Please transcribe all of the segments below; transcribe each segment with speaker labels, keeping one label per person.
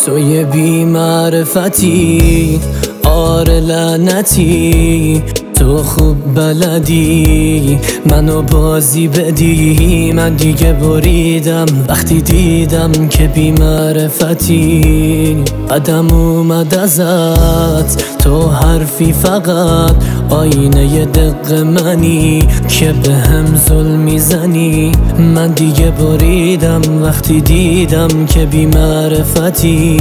Speaker 1: تو یه بی معرفتی، آره لعنتی. تو خوب بلدی منو بازی بدی، من دیگه بریدم وقتی دیدم که بی معرفتی. قدم اومد ازت تو حرفی فقط، آینه ی دق منی که به هم ظلم میزنی. من دیگه بریدم وقتی دیدم که بی معرفتی.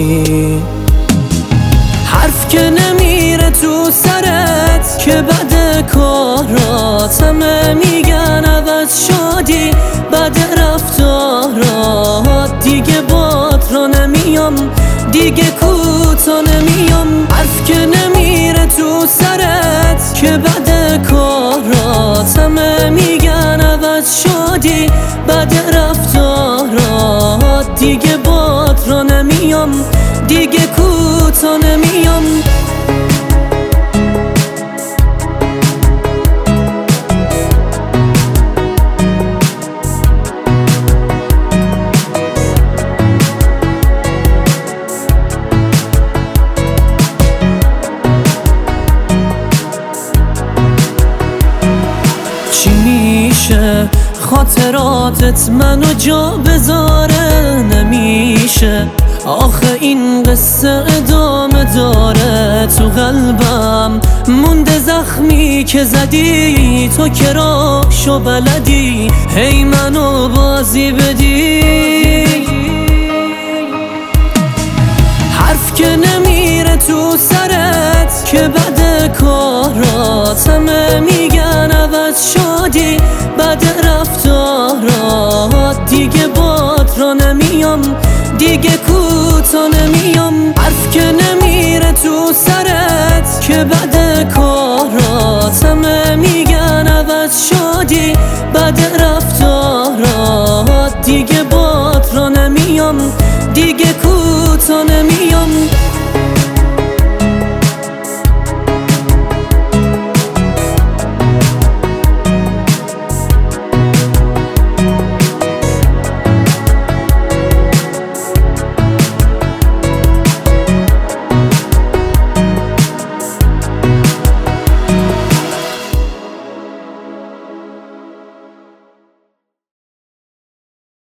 Speaker 1: حرف که نمیره تو سرت که بد کارات، همه میگن عوض شدی بد رفتارات. دیگه باد را نمیام، دیگه کوتا نمیام. حرف که نمیره تو سرت که بد کارات، همه میگن عوض شدی بد رفتارات. دیگه باد را نمیام، دیگه کوتا نمیام. چی میشه خاطراتت منو جا بذاره؟ نمیشه آخه این قصه ادامه داره. تو قلبم مونده زخمی که زدی تو، که راهشو بلدی هی منو بازی بدی. حرف که نمیره تو سرت که بد کارات، همه میگن عوض شدی بد رفتارات. دیگه باد را نمیام، دیگه کوتا نمیام. حرف که نمیره تو سرت که بد کارات، همه میگن عوض شدی بد رفتارات. دیگه باد را نمیام، دیگه کوتا نمیام.